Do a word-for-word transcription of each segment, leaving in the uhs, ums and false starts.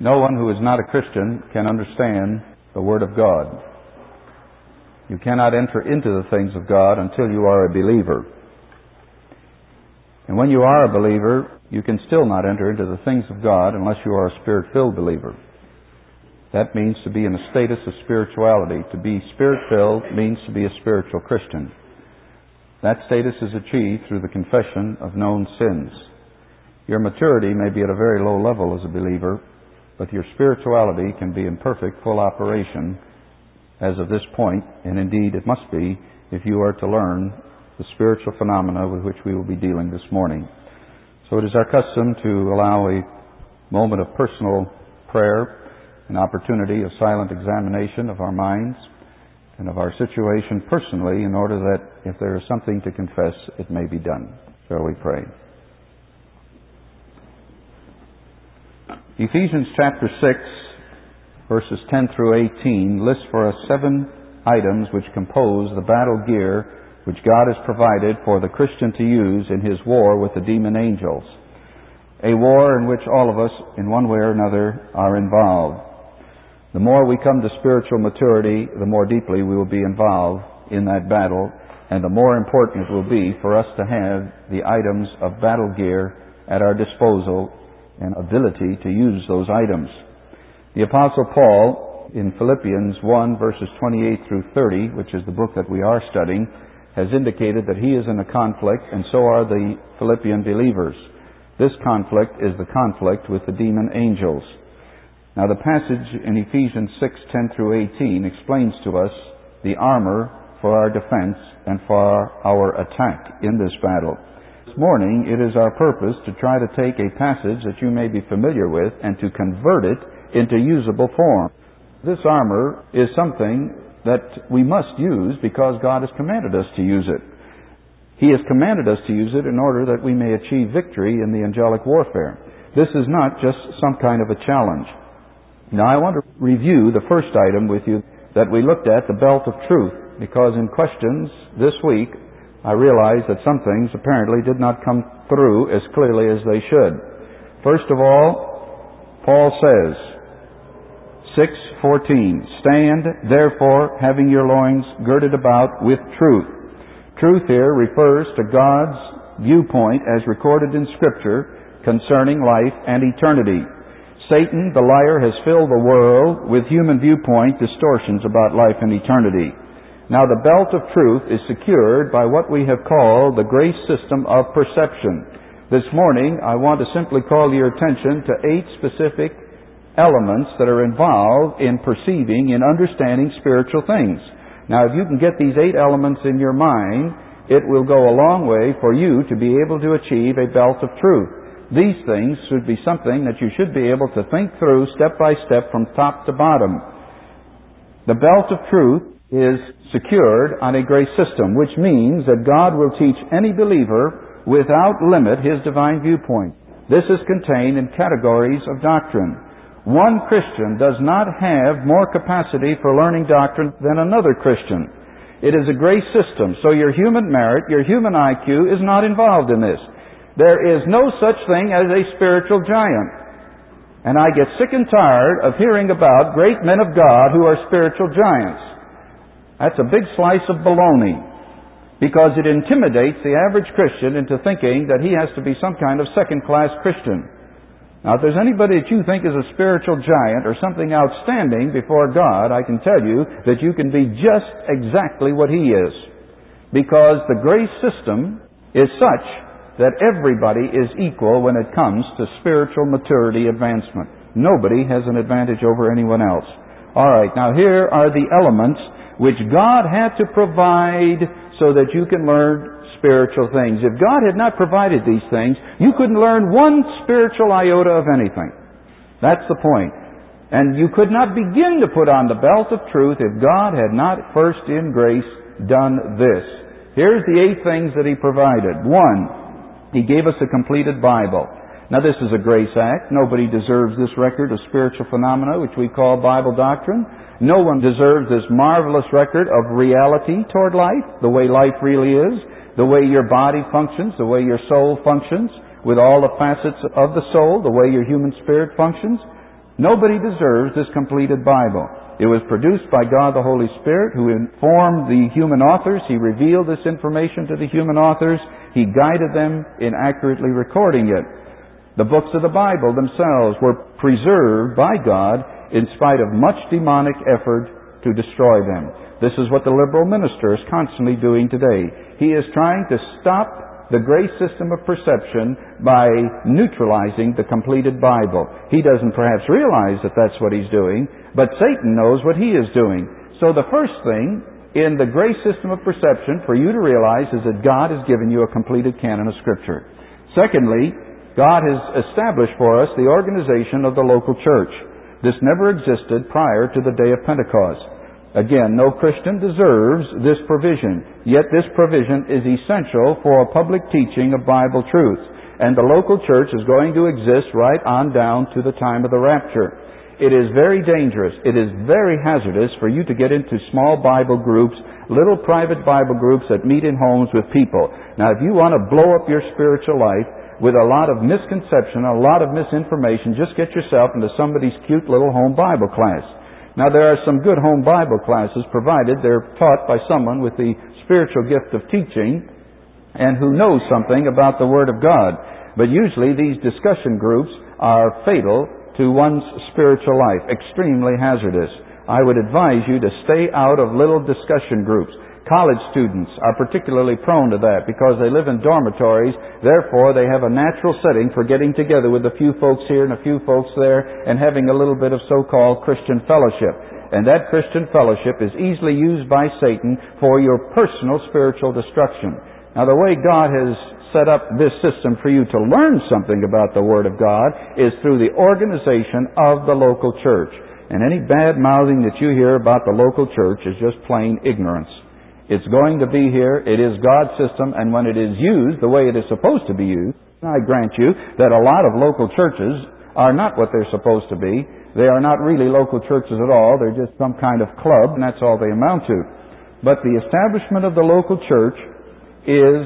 No one who is not a Christian can understand the Word of God. You cannot enter into the things of God until you are a believer. And when you are a believer, you can still not enter into the things of God unless you are a Spirit-filled believer. That means to be in a status of spirituality. To be Spirit-filled means to be a spiritual Christian. That status is achieved through the confession of known sins. Your maturity may be at a very low level as a believer, but your spirituality can be in perfect, full operation as of this point, and indeed it must be if you are to learn the spiritual phenomena with which we will be dealing this morning. So it is our custom to allow a moment of personal prayer, an opportunity of silent examination of our minds and of our situation personally, in order that if there is something to confess, it may be done. Shall we pray? Ephesians chapter six, verses ten through eighteen, lists for us seven items which compose the battle gear which God has provided for the Christian to use in his war with the demon angels. A war in which all of us, in one way or another, are involved. The more we come to spiritual maturity, the more deeply we will be involved in that battle, and the more important it will be for us to have the items of battle gear at our disposal and ability to use those items. The Apostle Paul, in Philippians one, verses twenty-eight through thirty, which is the book that we are studying, has indicated that he is in a conflict, and so are the Philippian believers. This conflict is the conflict with the demon angels. Now the passage in Ephesians six, ten through eighteen explains to us the armor for our defense and for our attack in this battle. This morning it is our purpose to try to take a passage that you may be familiar with and to convert it into usable form. This armor is something that we must use because God has commanded us to use it. He has commanded us to use it in order that we may achieve victory in the angelic warfare. This is not just some kind of a challenge. Now I want to review the first item with you that we looked at, the belt of truth, because in questions this week I realized that some things apparently did not come through as clearly as they should. First of all, Paul says, six fourteen, stand therefore having your loins girded about with truth. Truth here refers to God's viewpoint as recorded in Scripture concerning life and eternity. Satan, the liar, has filled the world with human viewpoint distortions about life and eternity. Now the belt of truth is secured by what we have called the grace system of perception. This morning I want to simply call your attention to eight specific elements that are involved in perceiving and understanding spiritual things. Now, if you can get these eight elements in your mind, it will go a long way for you to be able to achieve a belt of truth. These things should be something that you should be able to think through step by step from top to bottom. The belt of truth is secured on a grace system, which means that God will teach any believer without limit his divine viewpoint. This is contained in categories of doctrine. One Christian does not have more capacity for learning doctrine than another Christian. It is a grace system, so your human merit, your human I Q is not involved in this. There is no such thing as a spiritual giant. And I get sick and tired of hearing about great men of God who are spiritual giants. That's a big slice of baloney, because it intimidates the average Christian into thinking that he has to be some kind of second-class Christian. Now, if there's anybody that you think is a spiritual giant or something outstanding before God, I can tell you that you can be just exactly what he is. Because the grace system is such that everybody is equal when it comes to spiritual maturity advancement. Nobody has an advantage over anyone else. All right, now here are the elements which God had to provide so that you can learn spiritual things. If God had not provided these things, you couldn't learn one spiritual iota of anything. That's the point. And you could not begin to put on the belt of truth if God had not first in grace done this. Here's the eight things that He provided. One, He gave us a completed Bible. Now this is a grace act. Nobody deserves this record of spiritual phenomena which we call Bible doctrine. No one deserves this marvelous record of reality toward life, the way life really is, the way your body functions, the way your soul functions, with all the facets of the soul, the way your human spirit functions. Nobody deserves this completed Bible. It was produced by God the Holy Spirit, who informed the human authors. He revealed this information to the human authors. He guided them in accurately recording it. The books of the Bible themselves were preserved by God in spite of much demonic effort to destroy them. This is what the liberal minister is constantly doing today. He is trying to stop the grace system of perception by neutralizing the completed Bible. He doesn't perhaps realize that that's what he's doing, but Satan knows what he is doing. So the first thing in the grace system of perception for you to realize is that God has given you a completed canon of Scripture. Secondly, God has established for us the organization of the local church. This never existed prior to the day of Pentecost. Again, no Christian deserves this provision, yet this provision is essential for a public teaching of Bible truth. And the local church is going to exist right on down to the time of the rapture. It is very dangerous, it is very hazardous for you to get into small Bible groups, little private Bible groups that meet in homes with people. Now, if you want to blow up your spiritual life with a lot of misconception, a lot of misinformation, just get yourself into somebody's cute little home Bible class. Now, there are some good home Bible classes, provided they're taught by someone with the spiritual gift of teaching and who knows something about the Word of God. But usually these discussion groups are fatal to one's spiritual life, extremely hazardous. I would advise you to stay out of little discussion groups. College students are particularly prone to that because they live in dormitories. Therefore, they have a natural setting for getting together with a few folks here and a few folks there and having a little bit of so-called Christian fellowship. And that Christian fellowship is easily used by Satan for your personal spiritual destruction. Now, the way God has set up this system for you to learn something about the Word of God is through the organization of the local church. And any bad-mouthing that you hear about the local church is just plain ignorance. It's going to be here. It is God's system, and when it is used the way it is supposed to be used, I grant you that a lot of local churches are not what they're supposed to be. They are not really local churches at all. They're just some kind of club, and that's all they amount to. But the establishment of the local church is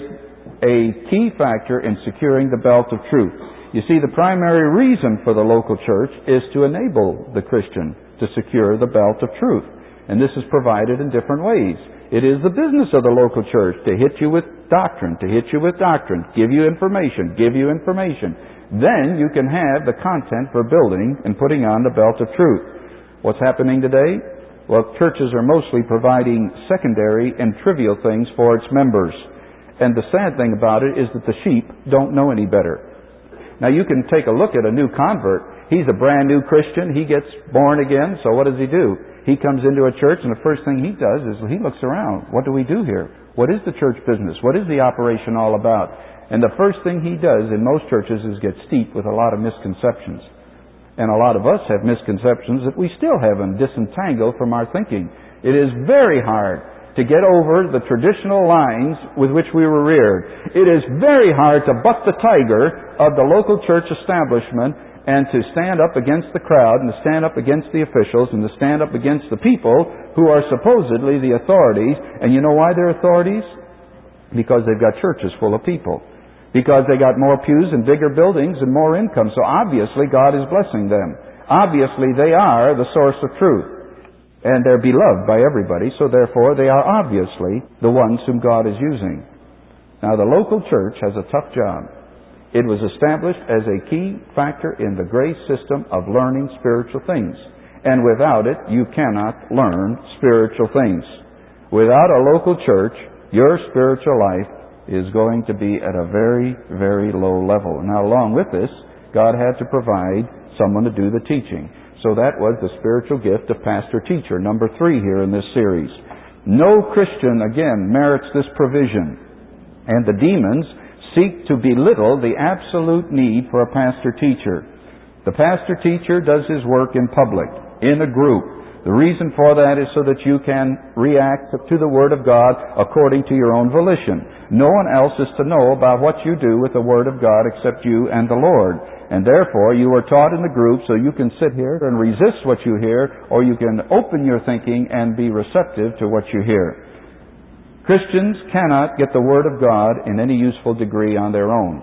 a key factor in securing the belt of truth. You see, the primary reason for the local church is to enable the Christian to secure the belt of truth. And this is provided in different ways. It is the business of the local church to hit you with doctrine, to hit you with doctrine, give you information, give you information. Then you can have the content for building and putting on the belt of truth. What's happening today? Well, churches are mostly providing secondary and trivial things for its members. And the sad thing about it is that the sheep don't know any better. Now, you can take a look at a new convert. He's a brand new Christian. He gets born again, so what does he do? He comes into a church, and the first thing he does is he looks around. What do we do here? What is the church business? What is the operation all about? And the first thing he does in most churches is get steeped with a lot of misconceptions. And a lot of us have misconceptions that we still haven't disentangled from our thinking. It is very hard to get over the traditional lines with which we were reared. It is very hard to buck the tiger of the local church establishment and to stand up against the crowd and to stand up against the officials and to stand up against the people who are supposedly the authorities. And you know why they're authorities? Because they've got churches full of people. Because they got more pews and bigger buildings and more income. So obviously God is blessing them. Obviously they are the source of truth. And they're beloved by everybody, so therefore they are obviously the ones whom God is using. Now, the local church has a tough job. It was established as a key factor in the grace system of learning spiritual things. And without it, you cannot learn spiritual things. Without a local church, your spiritual life is going to be at a very, very low level. Now, along with this, God had to provide someone to do the teaching. So that was the spiritual gift of pastor-teacher, number three here in this series. No Christian, again, merits this provision. And the demons seek to belittle the absolute need for a pastor-teacher. The pastor-teacher does his work in public, in a group. The reason for that is so that you can react to the Word of God according to your own volition. No one else is to know about what you do with the Word of God except you and the Lord. And therefore, you are taught in the group so you can sit here and resist what you hear, or you can open your thinking and be receptive to what you hear. Christians cannot get the Word of God in any useful degree on their own.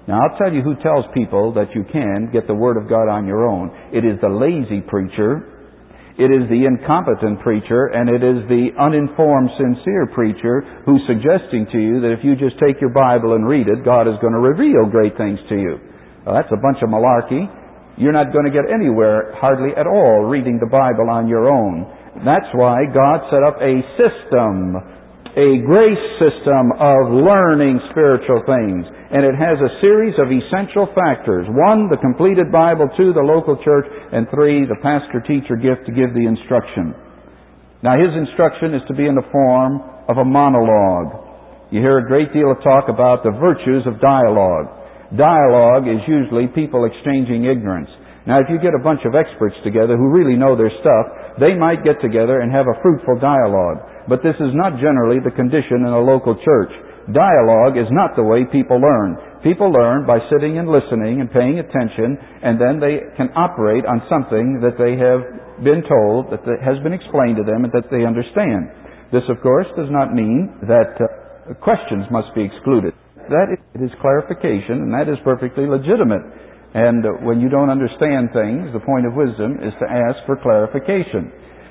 Now, I'll tell you who tells people that you can get the Word of God on your own. It is the lazy preacher, it is the incompetent preacher, and it is the uninformed, sincere preacher who's suggesting to you that if you just take your Bible and read it, God is going to reveal great things to you. Well, that's a bunch of malarkey. You're not going to get anywhere, hardly at all, reading the Bible on your own. That's why God set up a system, a grace system of learning spiritual things. And it has a series of essential factors. One, the completed Bible. Two, the local church. And three, the pastor-teacher gift to give the instruction. Now, his instruction is to be in the form of a monologue. You hear a great deal of talk about the virtues of dialogue. Dialogue is usually people exchanging ignorance. Now, if you get a bunch of experts together who really know their stuff, they might get together and have a fruitful dialogue. But this is not generally the condition in a local church. Dialogue is not the way people learn. People learn by sitting and listening and paying attention, and then they can operate on something that they have been told, that has been explained to them, and that they understand. This, of course, does not mean that uh, questions must be excluded. That is clarification, and that is perfectly legitimate. And uh, when you don't understand things, the point of wisdom is to ask for clarification.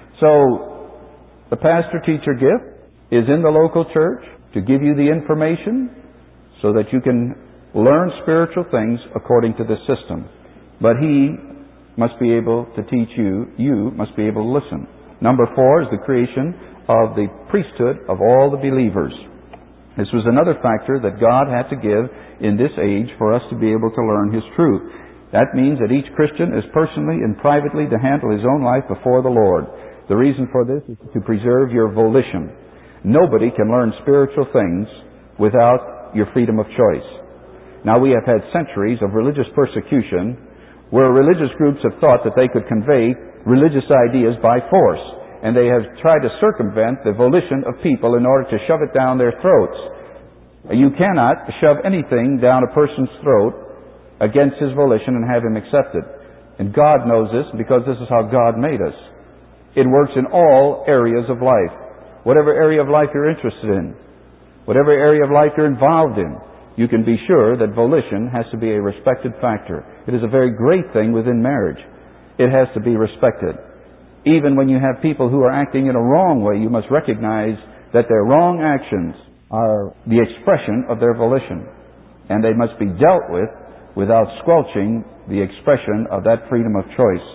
So, the pastor-teacher gift is in the local church to give you the information so that you can learn spiritual things according to this system. But he must be able to teach you. You must be able to listen. Number four is the creation of the priesthood of all the believers. This was another factor that God had to give in this age for us to be able to learn His truth. That means that each Christian is personally and privately to handle his own life before the Lord. The reason for this is to preserve your volition. Nobody can learn spiritual things without your freedom of choice. Now, we have had centuries of religious persecution where religious groups have thought that they could convey religious ideas by force, and they have tried to circumvent the volition of people in order to shove it down their throats. You cannot shove anything down a person's throat against his volition and have him accept it. And God knows this because this is how God made us. It works in all areas of life. Whatever area of life you're interested in, whatever area of life you're involved in, you can be sure that volition has to be a respected factor. It is a very great thing within marriage. It has to be respected. Even when you have people who are acting in a wrong way, you must recognize that their wrong actions are the expression of their volition. And they must be dealt with without squelching the expression of that freedom of choice.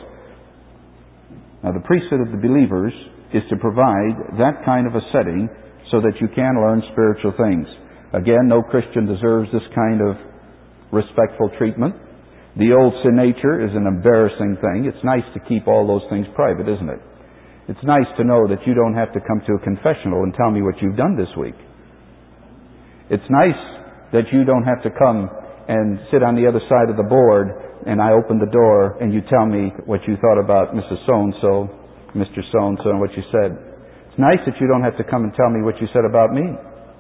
Now, the priesthood of the believers is to provide that kind of a setting so that you can learn spiritual things. Again, no Christian deserves this kind of respectful treatment. The old sin nature is an embarrassing thing. It's nice to keep all those things private, isn't it? It's nice to know that you don't have to come to a confessional and tell me what you've done this week. It's nice that you don't have to come and sit on the other side of the board and I open the door and you tell me what you thought about Missus So-and-so, Mister So-and-so, and what you said. It's nice that you don't have to come and tell me what you said about me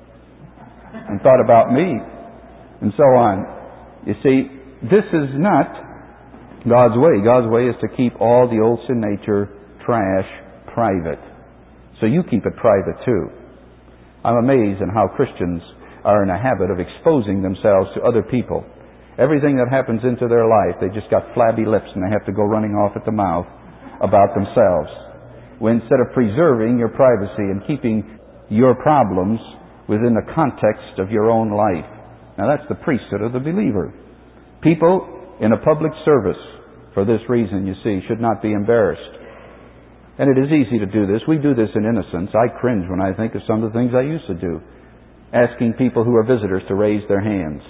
and thought about me and so on. You see, this is not God's way. God's way is to keep all the old sin nature trash private. So you keep it private too. I'm amazed at how Christians are in a habit of exposing themselves to other people. Everything that happens into their life, they just got flabby lips and they have to go running off at the mouth about themselves. When instead of preserving your privacy and keeping your problems within the context of your own life. Now, that's the priesthood of the believer. People in a public service, for this reason, you see, should not be embarrassed. And it is easy to do this. We do this in innocence. I cringe when I think of some of the things I used to do. Asking people who are visitors to raise their hands.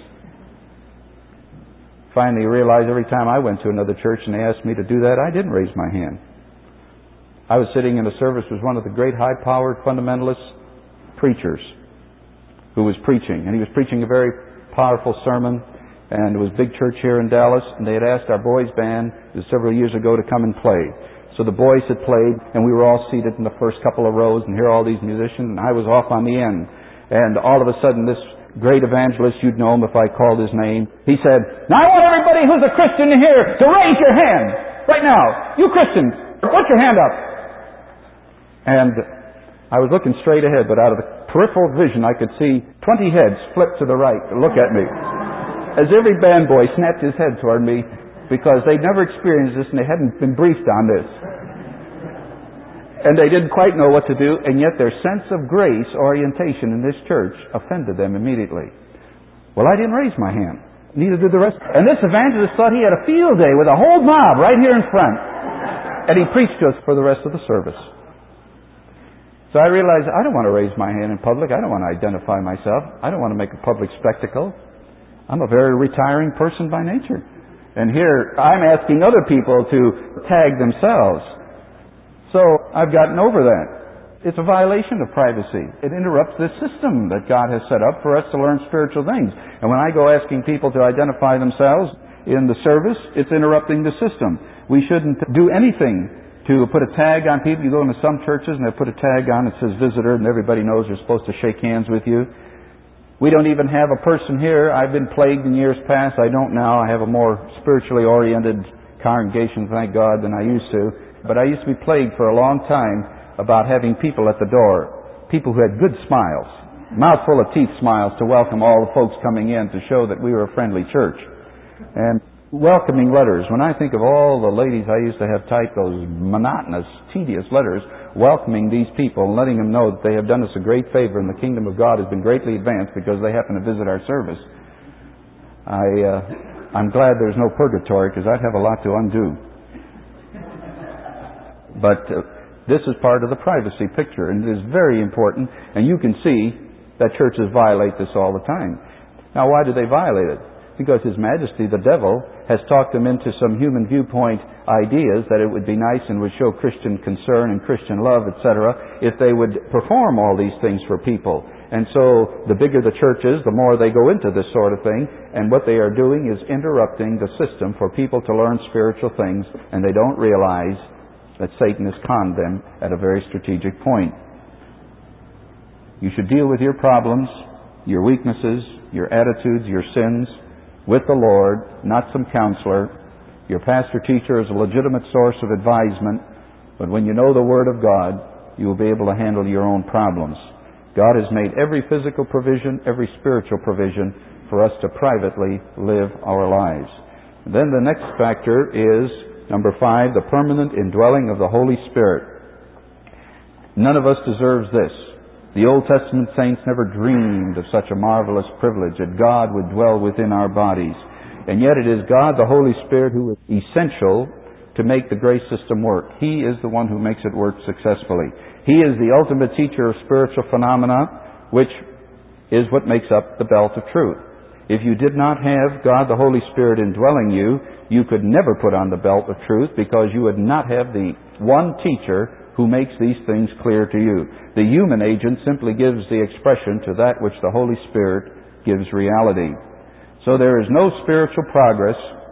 Finally, you realize every time I went to another church and they asked me to do that, I didn't raise my hand. I was sitting in a service with one of the great high-powered fundamentalist preachers who was preaching. And he was preaching a very powerful sermon. And it was a big church here in Dallas. And they had asked our boys' band several years ago to come and play. So the boys had played, and we were all seated in the first couple of rows and hear all these musicians, and I was off on the end. And all of a sudden, this great evangelist, you'd know him if I called his name, he said, "Now I want everybody who's a Christian here to raise your hand. Right now. You Christians, put your hand up." And I was looking straight ahead, but out of the peripheral vision, I could see twenty heads flip to the right to look at me. as every band boy snapped his head toward me because they'd never experienced this and they hadn't been briefed on this. And they didn't quite know what to do, and yet their sense of grace orientation in this church offended them immediately. Well, I didn't raise my hand. Neither did the rest. And this evangelist thought he had a field day with a whole mob right here in front. And he preached to us for the rest of the service. So I realized I don't want to raise my hand in public. I don't want to identify myself. I don't want to make a public spectacle. I'm a very retiring person by nature. And here I'm asking other people to tag themselves. So I've gotten over that. It's a violation of privacy. It interrupts this system that God has set up for us to learn spiritual things. And when I go asking people to identify themselves in the service, it's interrupting the system. We shouldn't do anything to put a tag on people. You go into some churches and they put a tag on that says visitor, and everybody knows they're supposed to shake hands with you. We don't even have a person here. I've been plagued in years past. I don't now. I have a more spiritually oriented congregation, thank God, than I used to. But I used to be plagued for a long time about having people at the door, people who had good smiles, mouthful of teeth smiles to welcome all the folks coming in to show that we were a friendly church. And welcoming letters. When I think of all the ladies I used to have type those monotonous, tedious letters, welcoming these people and letting them know that they have done us a great favor and the kingdom of God has been greatly advanced because they happen to visit our service. I, uh, I'm glad there's no purgatory because I'd have a lot to undo. But uh, this is part of the privacy picture, and it is very important, and you can see that churches violate this all the time. Now, why do they violate it? Because His Majesty, the devil, has talked them into some human viewpoint ideas that it would be nice and would show Christian concern and Christian love, et cetera, if they would perform all these things for people. And so the bigger the church is, the more they go into this sort of thing, and what they are doing is interrupting the system for people to learn spiritual things, and they don't realize that Satan has conned them at a very strategic point. You should deal with your problems, your weaknesses, your attitudes, your sins, with the Lord, not some counselor. Your pastor teacher is a legitimate source of advisement, but when you know the Word of God, you will be able to handle your own problems. God has made every physical provision, every spiritual provision for us to privately live our lives. And then the next factor is number five, the permanent indwelling of the Holy Spirit. None of us deserves this. The Old Testament saints never dreamed of such a marvelous privilege that God would dwell within our bodies. And yet it is God, the Holy Spirit, who is essential to make the grace system work. He is the one who makes it work successfully. He is the ultimate teacher of spiritual phenomena, which is what makes up the belt of truth. If you did not have God, the Holy Spirit, indwelling you, you could never put on the belt of truth because you would not have the one teacher who makes these things clear to you. The human agent simply gives the expression to that which the Holy Spirit gives reality. So there is no spiritual progress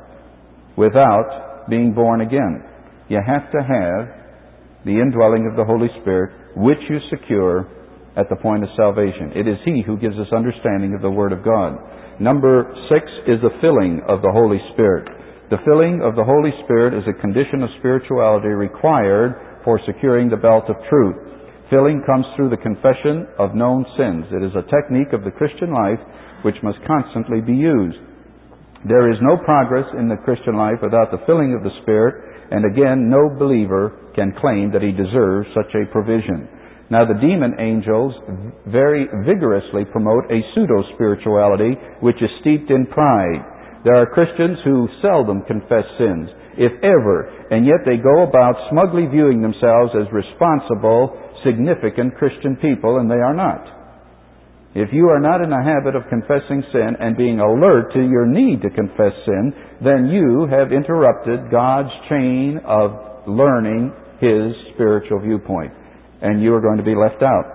without being born again. You have to have the indwelling of the Holy Spirit, which you secure at the point of salvation. It is He who gives us understanding of the Word of God. Number six is the filling of the Holy Spirit. The filling of the Holy Spirit is a condition of spirituality required for securing the belt of truth. Filling comes through the confession of known sins. It is a technique of the Christian life which must constantly be used. There is no progress in the Christian life without the filling of the Spirit, and again, no believer can claim that he deserves such a provision. Now, the demon angels very vigorously promote a pseudo-spirituality which is steeped in pride. There are Christians who seldom confess sins, if ever, and yet they go about smugly viewing themselves as responsible, significant Christian people, and they are not. If you are not in the habit of confessing sin and being alert to your need to confess sin, then you have interrupted God's chain of learning His spiritual viewpoint, and you are going to be left out.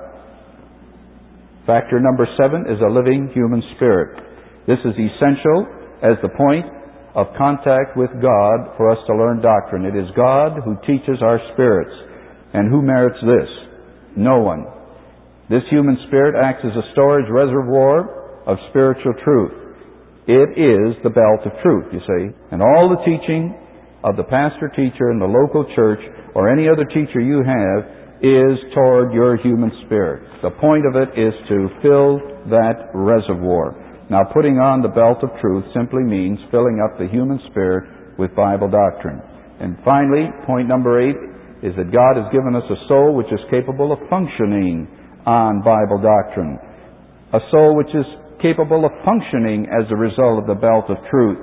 Factor number seven is a living human spirit. This is essential as the point of contact with God for us to learn doctrine. It is God who teaches our spirits. And who merits this? No one. This human spirit acts as a storage reservoir of spiritual truth. It is the belt of truth, you see. And all the teaching of the pastor teacher in the local church or any other teacher you have is toward your human spirit. The point of it is to fill that reservoir. Now, putting on the belt of truth simply means filling up the human spirit with Bible doctrine. And finally, point number eight is that God has given us a soul which is capable of functioning on Bible doctrine. A soul which is capable of functioning as a result of the belt of truth.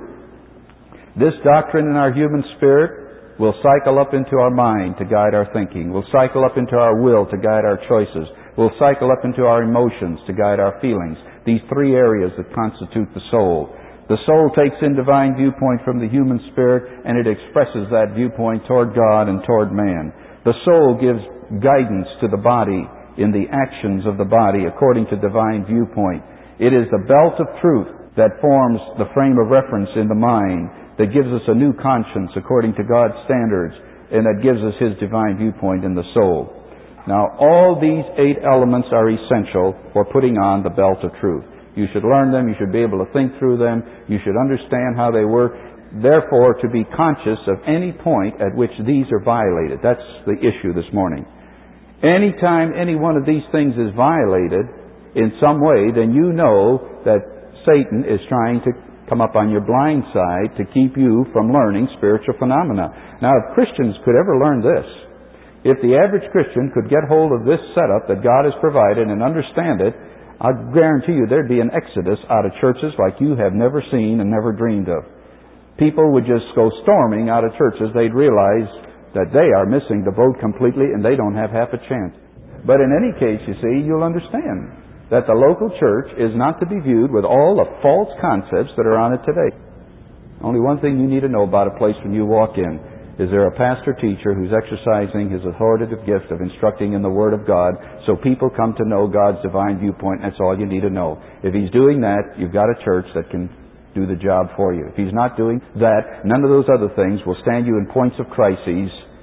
This doctrine in our human spirit will cycle up into our mind to guide our thinking, will cycle up into our will to guide our choices, will cycle up into our emotions to guide our feelings. These three areas that constitute the soul. The soul takes in divine viewpoint from the human spirit, and it expresses that viewpoint toward God and toward man. The soul gives guidance to the body in the actions of the body according to divine viewpoint. It is the belt of truth that forms the frame of reference in the mind, that gives us a new conscience according to God's standards, and that gives us His divine viewpoint in the soul. Now, all these eight elements are essential for putting on the belt of truth. You should learn them. You should be able to think through them. You should understand how they work. Therefore, to be conscious of any point at which these are violated. That's the issue this morning. Anytime any one of these things is violated in some way, then you know that Satan is trying to come up on your blind side to keep you from learning spiritual phenomena. Now, if Christians could ever learn this, if the average Christian could get hold of this setup that God has provided and understand it, I guarantee you there'd be an exodus out of churches like you have never seen and never dreamed of. People would just go storming out of churches. They'd realize that they are missing the boat completely and they don't have half a chance. But in any case, you see, you'll understand that the local church is not to be viewed with all the false concepts that are on it today. Only one thing you need to know about a place when you walk in. Is there a pastor-teacher who's exercising his authoritative gift of instructing in the Word of God so people come to know God's divine viewpoint? That's all you need to know. If he's doing that, you've got a church that can do the job for you. If he's not doing that, none of those other things will stand you in points of crises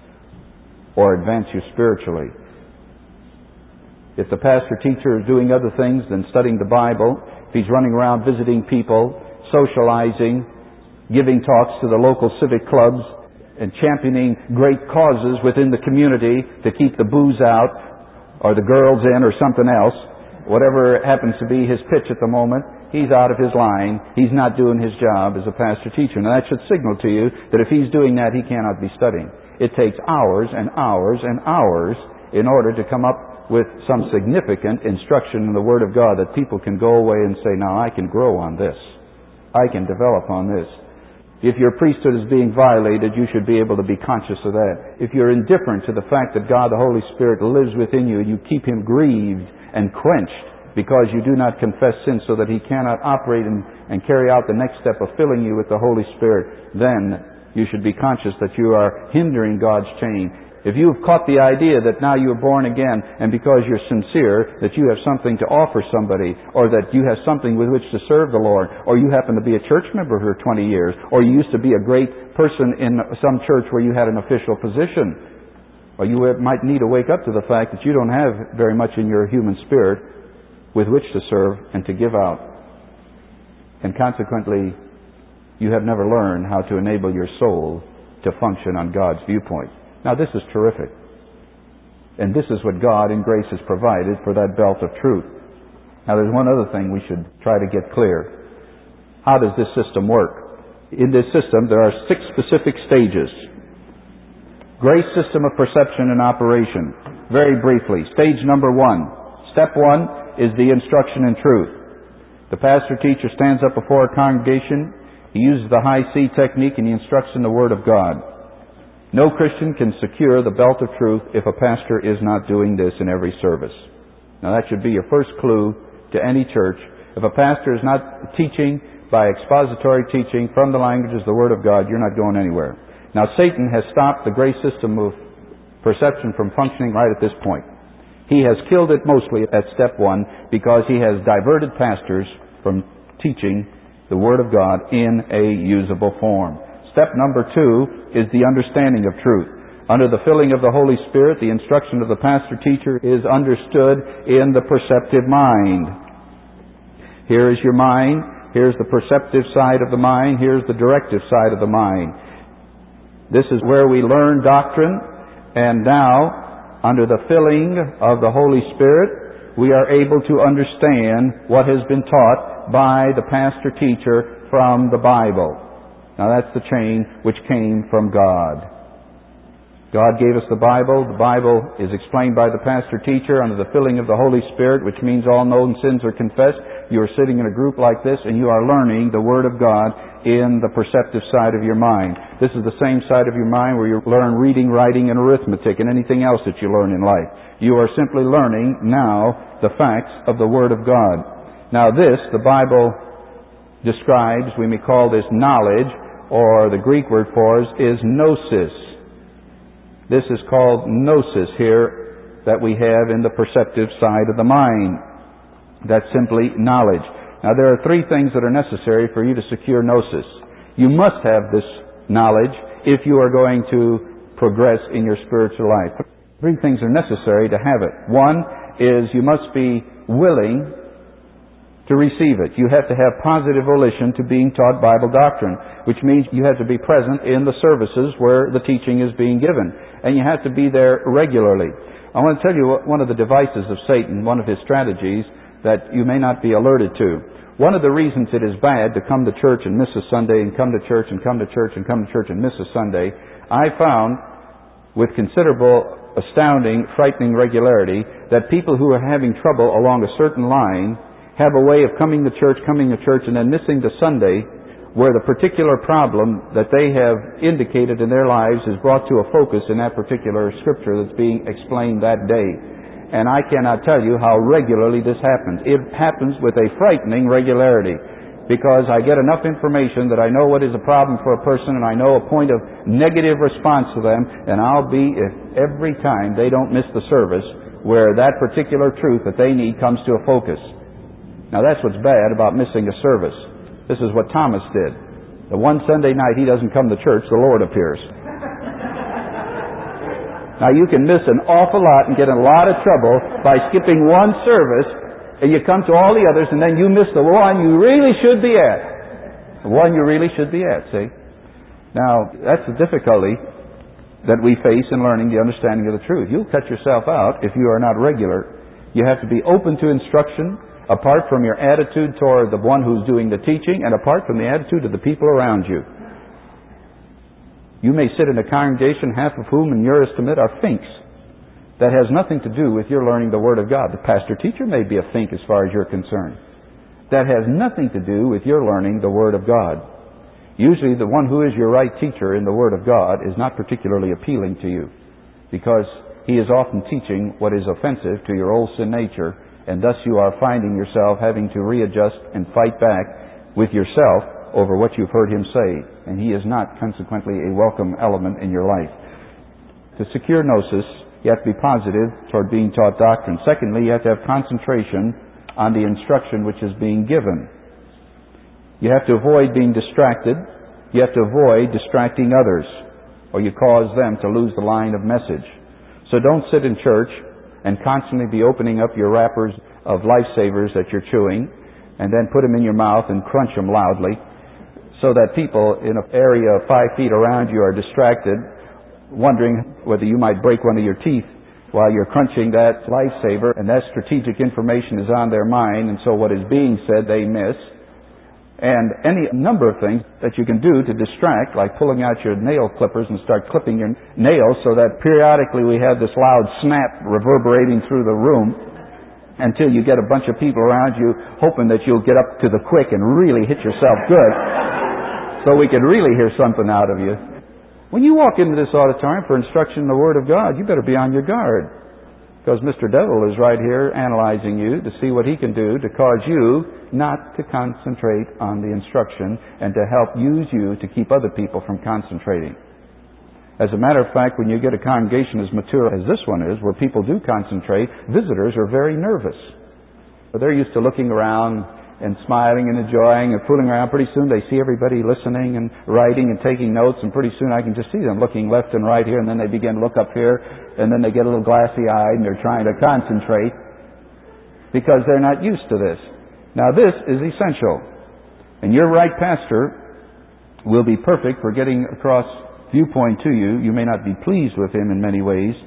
or advance you spiritually. If the pastor-teacher is doing other things than studying the Bible, if he's running around visiting people, socializing, giving talks to the local civic clubs, and championing great causes within the community to keep the booze out or the girls in or something else, whatever happens to be his pitch at the moment, he's out of his line. He's not doing his job as a pastor-teacher. Now that should signal to you that if he's doing that, he cannot be studying. It takes hours and hours and hours in order to come up with some significant instruction in the Word of God that people can go away and say, now I can grow on this. I can develop on this. If your priesthood is being violated, you should be able to be conscious of that. If you're indifferent to the fact that God the Holy Spirit lives within you and you keep Him grieved and quenched because you do not confess sin so that He cannot operate and, and carry out the next step of filling you with the Holy Spirit, then you should be conscious that you are hindering God's chain. If you have caught the idea that now you are born again and because you're sincere that you have something to offer somebody, or that you have something with which to serve the Lord, or you happen to be a church member for twenty years, or you used to be a great person in some church where you had an official position, or you might need to wake up to the fact that you don't have very much in your human spirit with which to serve and to give out. And consequently, you have never learned how to enable your soul to function on God's viewpoint. Now this is terrific. And this is what God in grace has provided for that belt of truth. Now there's one other thing we should try to get clear. How does this system work? In this system there are six specific stages. Grace system of perception and operation. Very briefly, stage number one. Step one is the instruction in truth. The pastor-teacher stands up before a congregation. He uses the high C technique and he instructs in the Word of God. No Christian can secure the belt of truth if a pastor is not doing this in every service. Now that should be your first clue to any church. If a pastor is not teaching by expository teaching from the languages of the Word of God, you're not going anywhere. Now Satan has stopped the grace system of perception from functioning right at this point. He has killed it mostly at step one because he has diverted pastors from teaching the Word of God in a usable form. Step number two is the understanding of truth. Under the filling of the Holy Spirit, the instruction of the pastor-teacher is understood in the perceptive mind. Here is your mind. Here's the perceptive side of the mind. Here's the directive side of the mind. This is where we learn doctrine. And now, under the filling of the Holy Spirit, we are able to understand what has been taught taught by the pastor-teacher from the Bible. Now that's the chain which came from God. God gave us the Bible. The Bible is explained by the pastor-teacher under the filling of the Holy Spirit, which means all known sins are confessed. You are sitting in a group like this and you are learning the Word of God in the perceptive side of your mind. This is the same side of your mind where you learn reading, writing, and arithmetic and anything else that you learn in life. You are simply learning now the facts of the Word of God. Now this, the Bible describes, we may call this knowledge, or the Greek word for it is gnosis. This is called gnosis here that we have in the perceptive side of the mind. That's simply knowledge. Now there are three things that are necessary for you to secure gnosis. You must have this knowledge if you are going to progress in your spiritual life. Three things are necessary to have it. One is you must be willing to receive it. You have to have positive volition to being taught Bible doctrine, which means you have to be present in the services where the teaching is being given. And you have to be there regularly. I want to tell you one of the devices of Satan, one of his strategies that you may not be alerted to. One of the reasons it is bad to come to church and miss a Sunday and come to church and come to church and come to church and miss a Sunday, I found with considerable, astounding, frightening regularity that people who are having trouble along a certain line have a way of coming to church, coming to church, and then missing the Sunday where the particular problem that they have indicated in their lives is brought to a focus in that particular scripture that's being explained that day. And I cannot tell you how regularly this happens. It happens with a frightening regularity because I get enough information that I know what is a problem for a person and I know a point of negative response to them, and I'll be, if every time they don't miss the service where that particular truth that they need comes to a focus. Now that's what's bad about missing a service. This is what Thomas did. The one Sunday night he doesn't come to church, the Lord appears. Now you can miss an awful lot and get in a lot of trouble by skipping one service, and you come to all the others and then you miss the one you really should be at. The one you really should be at, see? Now that's the difficulty that we face in learning the understanding of the truth. You'll cut yourself out if you are not regular. You have to be open to instruction, apart from your attitude toward the one who's doing the teaching, and apart from the attitude of the people around you. You may sit in a congregation, half of whom, in your estimate, are finks. That has nothing to do with your learning the Word of God. The pastor-teacher may be a fink as far as you're concerned. That has nothing to do with your learning the Word of God. Usually the one who is your right teacher in the Word of God is not particularly appealing to you, because he is often teaching what is offensive to your old sin nature, and thus you are finding yourself having to readjust and fight back with yourself over what you've heard him say. And he is not, consequently, a welcome element in your life. To secure gnosis, you have to be positive toward being taught doctrine. Secondly, you have to have concentration on the instruction which is being given. You have to avoid being distracted. You have to avoid distracting others, or you cause them to lose the line of message. So don't sit in church and constantly be opening up your wrappers of lifesavers that you're chewing, and then put them in your mouth and crunch them loudly, so that people in an area of five feet around you are distracted, wondering whether you might break one of your teeth while you're crunching that lifesaver, and that strategic information is on their mind, and so what is being said they miss. And any number of things that you can do to distract, like pulling out your nail clippers and start clipping your nails so that periodically we have this loud snap reverberating through the room until you get a bunch of people around you hoping that you'll get up to the quick and really hit yourself good so we can really hear something out of you. When you walk into this auditorium for instruction in the Word of God, you better be on your guard, because Mister Devil is right here analyzing you to see what he can do to cause you not to concentrate on the instruction and to help use you to keep other people from concentrating. As a matter of fact, when you get a congregation as mature as this one is, where people do concentrate, visitors are very nervous. They're used to looking around and smiling and enjoying and fooling around. Pretty soon they see everybody listening and writing and taking notes, and pretty soon I can just see them looking left and right here, and then they begin to look up here, and then they get a little glassy-eyed and they're trying to concentrate because they're not used to this. Now this is essential, and your right pastor will be perfect for getting across viewpoint to you. You may not be pleased with him in many ways,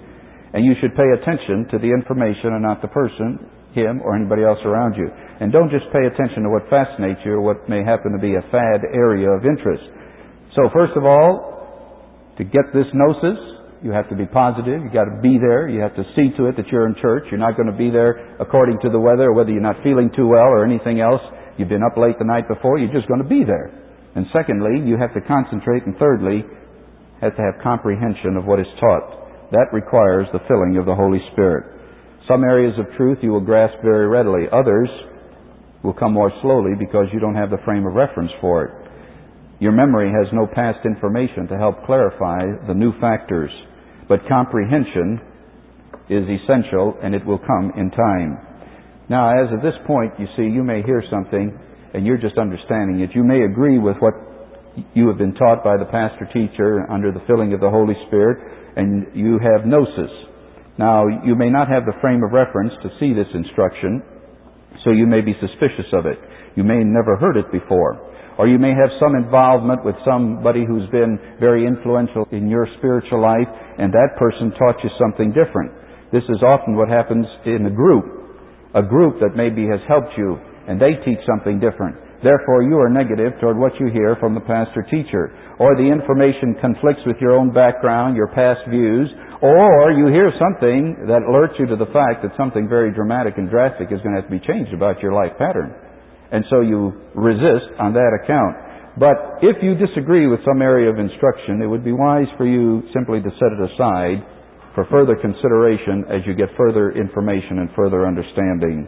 And you should pay attention to the information and not the person, him, or anybody else around you. And don't just pay attention to what fascinates you or what may happen to be a fad area of interest. So first of all, to get this gnosis, you have to be positive. You've got to be there. You have to see to it that you're in church. You're not going to be there according to the weather or whether you're not feeling too well or anything else. You've been up late the night before. You're just going to be there. And secondly, you have to concentrate. And thirdly, have to have comprehension of what is taught. That requires the filling of the Holy Spirit. Some areas of truth you will grasp very readily. Others will come more slowly because you don't have the frame of reference for it. Your memory has no past information to help clarify the new factors. But comprehension is essential, and it will come in time. Now, as of this point, you see, you may hear something, and you're just understanding it. You may agree with what you have been taught by the pastor-teacher under the filling of the Holy Spirit, and you have gnosis. Now, you may not have the frame of reference to see this instruction, so you may be suspicious of it. You may have never heard it before. Or you may have some involvement with somebody who's been very influential in your spiritual life, and that person taught you something different. This is often what happens in a group. A group that maybe has helped you, and they teach something different. Therefore, you are negative toward what you hear from the pastor-teacher. Or the information conflicts with your own background, your past views, or you hear something that alerts you to the fact that something very dramatic and drastic is going to have to be changed about your life pattern. And so you resist on that account. But if you disagree with some area of instruction, it would be wise for you simply to set it aside for further consideration as you get further information and further understanding.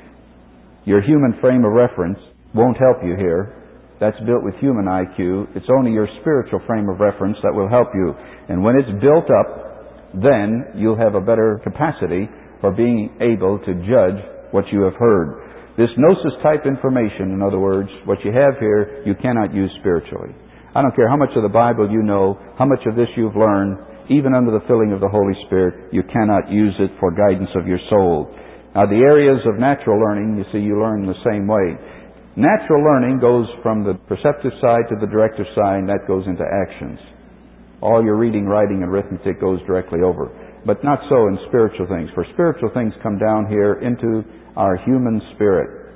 Your human frame of reference won't help you here. That's built with human I Q. It's only your spiritual frame of reference that will help you. And when it's built up, then you'll have a better capacity for being able to judge what you have heard. This gnosis-type information, in other words, what you have here, you cannot use spiritually. I don't care how much of the Bible you know, how much of this you've learned, even under the filling of the Holy Spirit, you cannot use it for guidance of your soul. Now, the areas of natural learning, you see, you learn the same way. Natural learning goes from the perceptive side to the directive side, and that goes into actions. All your reading, writing, and arithmetic goes directly over. But not so in spiritual things. For spiritual things come down here into our human spirit.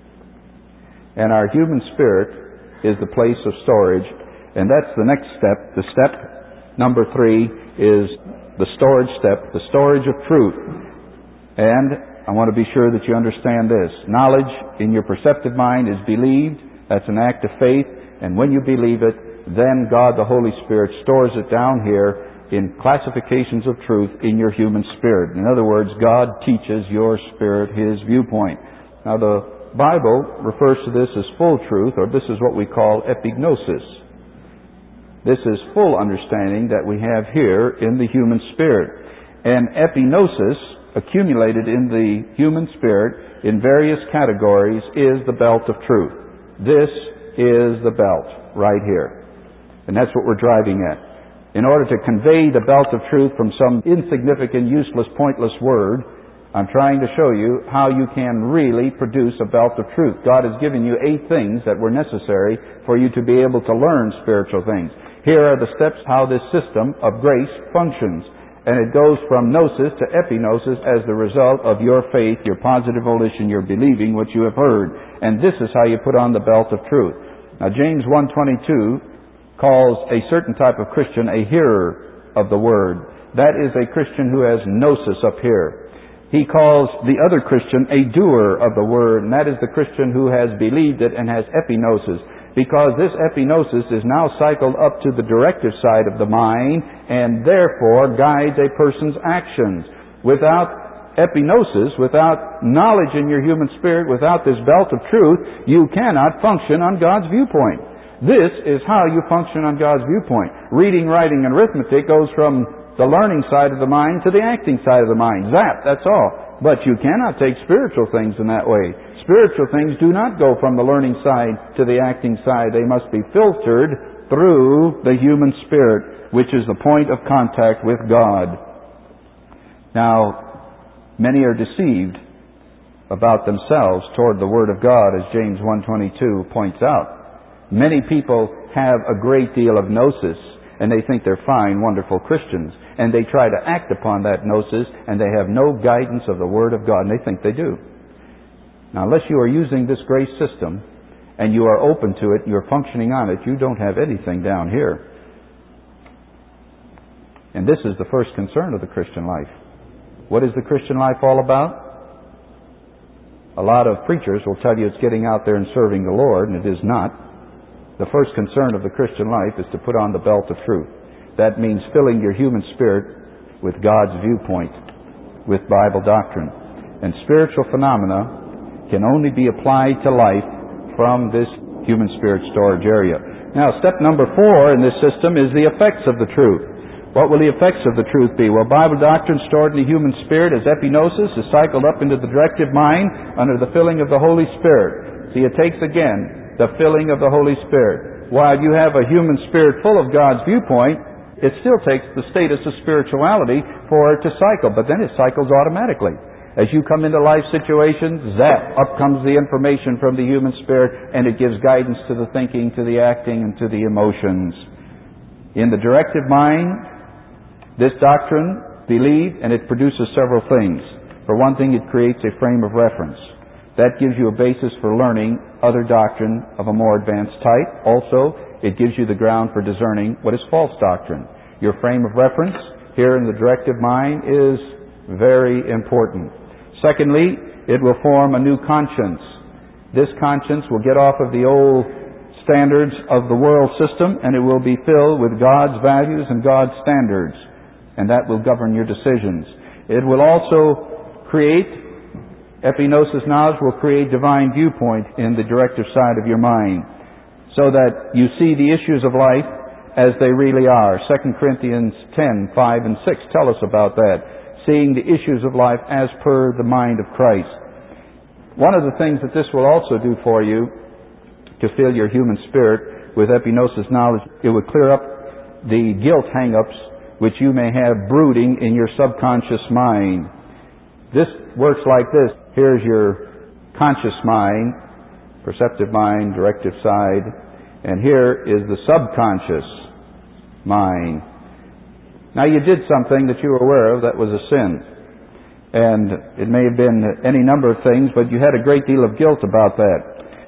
And our human spirit is the place of storage. And that's the next step. The step number three is the storage step, the storage of truth. And I want to be sure that you understand this. Knowledge in your perceptive mind is believed. That's an act of faith. And when you believe it, then God, the Holy Spirit, stores it down here in classifications of truth in your human spirit. In other words, God teaches your spirit His viewpoint. Now, the Bible refers to this as full truth, or this is what we call epignosis. This is full understanding that we have here in the human spirit. And epignosis, accumulated in the human spirit in various categories, is the belt of truth. This is the belt right here. And that's what we're driving at. In order to convey the belt of truth from some insignificant, useless, pointless word, I'm trying to show you how you can really produce a belt of truth. God has given you eight things that were necessary for you to be able to learn spiritual things. Here are the steps how this system of grace functions. And it goes from gnosis to epignosis as the result of your faith, your positive volition, your believing what you have heard. And this is how you put on the belt of truth. Now, James one twenty-two calls a certain type of Christian a hearer of the Word. That is a Christian who has gnosis up here. He calls the other Christian a doer of the Word, and that is the Christian who has believed it and has epignosis, because this epignosis is now cycled up to the directive side of the mind and therefore guides a person's actions. Without epignosis, without knowledge in your human spirit, without this belt of truth, you cannot function on God's viewpoint. This is how you function on God's viewpoint. Reading, writing, and arithmetic goes from the learning side of the mind to the acting side of the mind. That, that's all. But you cannot take spiritual things in that way. Spiritual things do not go from the learning side to the acting side. They must be filtered through the human spirit, which is the point of contact with God. Now, many are deceived about themselves toward the Word of God, as James one twenty-two points out. Many people have a great deal of gnosis, and they think they're fine, wonderful Christians. And they try to act upon that gnosis, and they have no guidance of the Word of God, and they think they do. Now, unless you are using this grace system, and you are open to it, you're functioning on it, you don't have anything down here. And this is the first concern of the Christian life. What is the Christian life all about? A lot of preachers will tell you it's getting out there and serving the Lord, and it is not. The first concern of the Christian life is to put on the belt of truth. That means filling your human spirit with God's viewpoint, with Bible doctrine. And spiritual phenomena can only be applied to life from this human spirit storage area. Now, step number four in this system is the effects of the truth. What will the effects of the truth be? Well, Bible doctrine stored in the human spirit as epignosis is cycled up into the directive mind under the filling of the Holy Spirit. See, it takes again the filling of the Holy Spirit. While you have a human spirit full of God's viewpoint, it still takes the status of spirituality for it to cycle, but then it cycles automatically. As you come into life situations, zap, up comes the information from the human spirit, and it gives guidance to the thinking, to the acting, and to the emotions. In the directive mind, this doctrine, believe, and it produces several things. For one thing, it creates a frame of reference. That gives you a basis for learning other doctrine of a more advanced type. Also, it gives you the ground for discerning what is false doctrine. Your frame of reference here in the directive mind is very important. Secondly, it will form a new conscience. This conscience will get off of the old standards of the world system, and it will be filled with God's values and God's standards, and that will govern your decisions. It will also create epignosis knowledge will create divine viewpoint in the directive side of your mind, so that you see the issues of life as they really are. Second Corinthians ten, five and six tell us about that. Seeing the issues of life as per the mind of Christ. One of the things that this will also do for you, to fill your human spirit with epignosis knowledge, it would clear up the guilt hang-ups which you may have brooding in your subconscious mind. This works like this. Here's your conscious mind, perceptive mind, directive side, and here is the subconscious mind. Now, you did something that you were aware of that was a sin, and it may have been any number of things, but you had a great deal of guilt about that.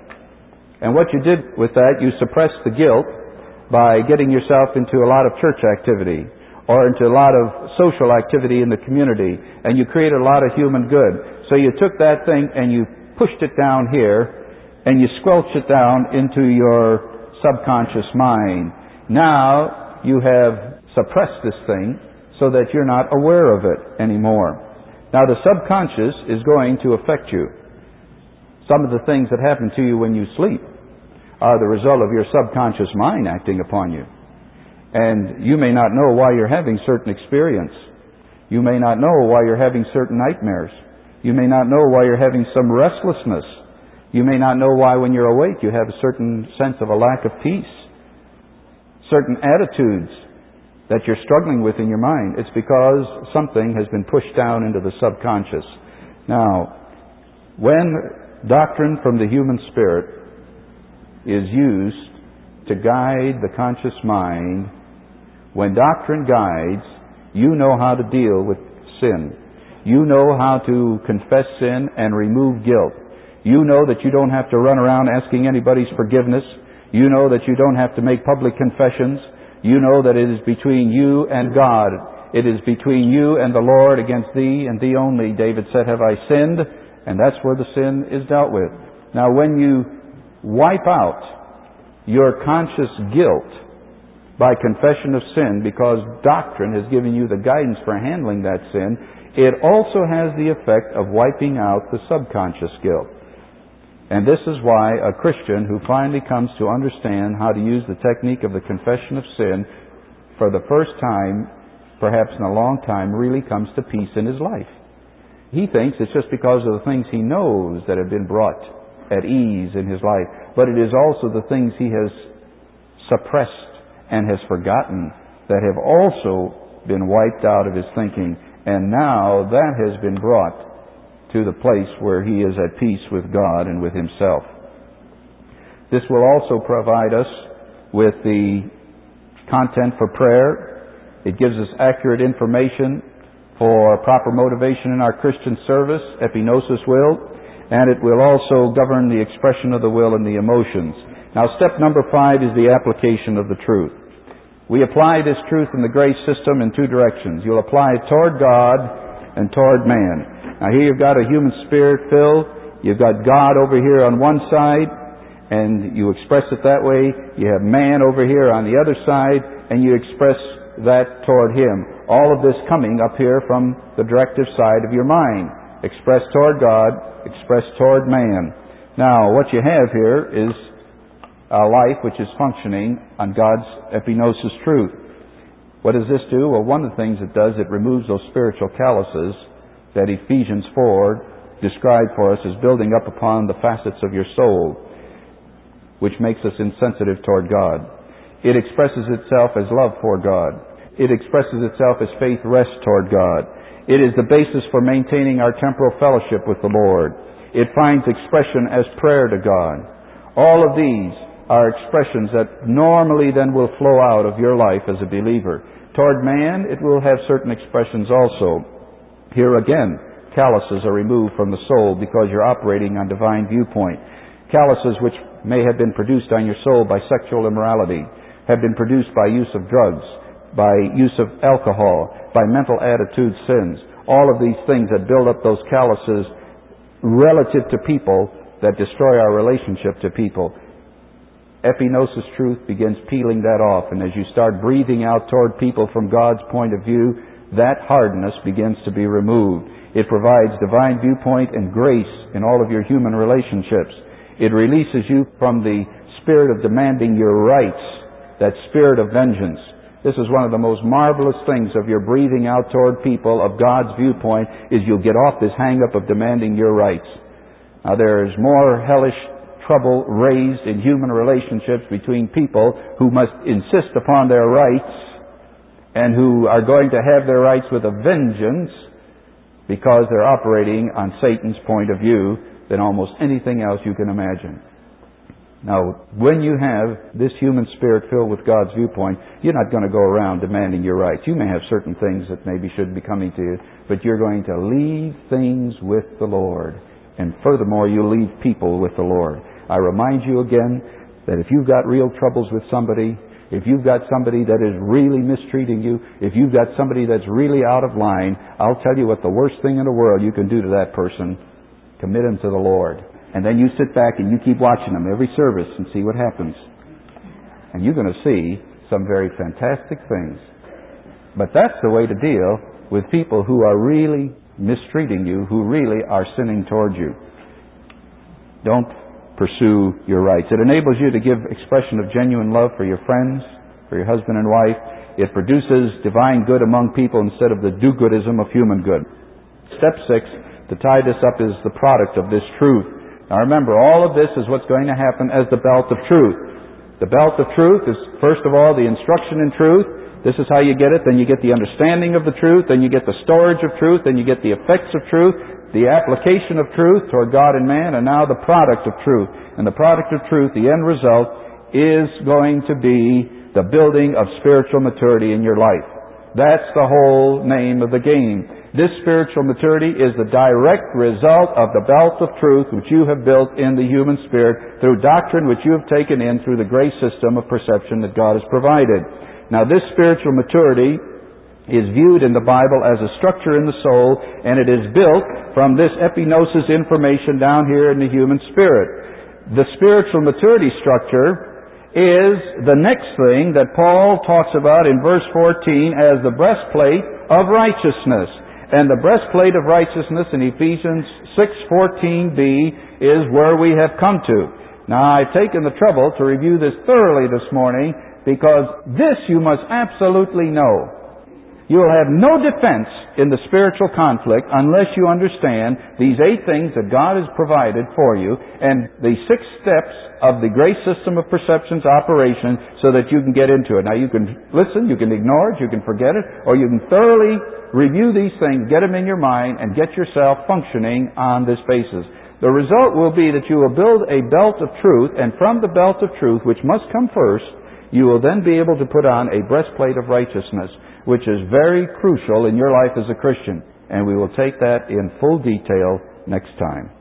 And what you did with that, you suppressed the guilt by getting yourself into a lot of church activity, or into a lot of social activity in the community, and you created a lot of human good. So you took that thing and you pushed it down here, and you squelched it down into your subconscious mind. Now you have suppressed this thing so that you're not aware of it anymore. Now the subconscious is going to affect you. Some of the things that happen to you when you sleep are the result of your subconscious mind acting upon you. And you may not know why you're having certain experience. You may not know why you're having certain nightmares. You may not know why you're having some restlessness. You may not know why when you're awake you have a certain sense of a lack of peace. Certain attitudes that you're struggling with in your mind. It's because something has been pushed down into the subconscious. Now, when doctrine from the human spirit is used to guide the conscious mind, when doctrine guides, you know how to deal with sin. You know how to confess sin and remove guilt. You know that you don't have to run around asking anybody's forgiveness. You know that you don't have to make public confessions. You know that it is between you and God. It is between you and the Lord. Against thee and thee only, David said, have I sinned, and that's where the sin is dealt with. Now, when you wipe out your conscious guilt by confession of sin, because doctrine has given you the guidance for handling that sin, it also has the effect of wiping out the subconscious guilt. And this is why a Christian who finally comes to understand how to use the technique of the confession of sin for the first time, perhaps in a long time, really comes to peace in his life. He thinks it's just because of the things he knows that have been brought at ease in his life, but it is also the things he has suppressed and has forgotten that have also been wiped out of his thinking, and now that has been brought to the place where he is at peace with God and with himself. This will also provide us with the content for prayer. It gives us accurate information for proper motivation in our Christian service, epignosis will, and it will also govern the expression of the will and the emotions. Now, step number five is the application of the truth. We apply this truth in the grace system in two directions. You'll apply it toward God and toward man. Now, here you've got a human spirit filled. You've got God over here on one side, and you express it that way. You have man over here on the other side, and you express that toward Him. All of this coming up here from the directive side of your mind. Expressed toward God, expressed toward man. Now, what you have here is a life which is functioning on God's epignosis truth. What does this do? Well, one of the things it does, it removes those spiritual calluses that Ephesians four described for us as building up upon the facets of your soul, which makes us insensitive toward God. It expresses itself as love for God. It expresses itself as faith rests toward God. It is the basis for maintaining our temporal fellowship with the Lord. It finds expression as prayer to God. All of these are expressions that normally then will flow out of your life as a believer. Toward man, it will have certain expressions also. Here again, calluses are removed from the soul because you're operating on divine viewpoint. Calluses which may have been produced on your soul by sexual immorality, have been produced by use of drugs, by use of alcohol, by mental attitude sins. All of these things that build up those calluses relative to people that destroy our relationship to people. Epignosis truth begins peeling that off, and as you start breathing out toward people from God's point of view, that hardness begins to be removed. It provides divine viewpoint and grace in all of your human relationships. It releases you from the spirit of demanding your rights, that spirit of vengeance. This is one of the most marvelous things of your breathing out toward people of God's viewpoint, is you'll get off this hang-up of demanding your rights. Now, there is more hellish trouble raised in human relationships between people who must insist upon their rights and who are going to have their rights with a vengeance because they're operating on Satan's point of view than almost anything else you can imagine. Now, when you have this human spirit filled with God's viewpoint, you're not going to go around demanding your rights. You may have certain things that maybe shouldn't be coming to you, but you're going to leave things with the Lord. And furthermore, you'll leave people with the Lord. I remind you again that if you've got real troubles with somebody, if you've got somebody that is really mistreating you, if you've got somebody that's really out of line, I'll tell you what the worst thing in the world you can do to that person: commit him to the Lord. And then you sit back and you keep watching them every service and see what happens. And you're going to see some very fantastic things. But that's the way to deal with people who are really mistreating you, who really are sinning towards you. Don't pursue your rights. It enables you to give expression of genuine love for your friends, for your husband and wife. It produces divine good among people instead of the do-goodism of human good. Step six, to tie this up, is the product of this truth. Now remember, all of this is what's going to happen as the belt of truth. The belt of truth is, first of all, the instruction in truth. This is how you get it. Then you get the understanding of the truth. Then you get the storage of truth. Then you get the effects of truth, the application of truth toward God and man, and now the product of truth. And the product of truth, the end result, is going to be the building of spiritual maturity in your life. That's the whole name of the game. This spiritual maturity is the direct result of the belt of truth which you have built in the human spirit through doctrine which you have taken in through the grace system of perception that God has provided. Now, this spiritual maturity is viewed in the Bible as a structure in the soul, and it is built from this epignosis information down here in the human spirit. The spiritual maturity structure is the next thing that Paul talks about in verse fourteen as the breastplate of righteousness. And the breastplate of righteousness in Ephesians six fourteen b is where we have come to. Now, I've taken the trouble to review this thoroughly this morning because this you must absolutely know. You will have no defense in the spiritual conflict unless you understand these eight things that God has provided for you and the six steps of the grace system of perception's operation so that you can get into it. Now, you can listen, you can ignore it, you can forget it, or you can thoroughly review these things, get them in your mind, and get yourself functioning on this basis. The result will be that you will build a belt of truth, and from the belt of truth, which must come first, you will then be able to put on a breastplate of righteousness, which is very crucial in your life as a Christian. And we will take that in full detail next time.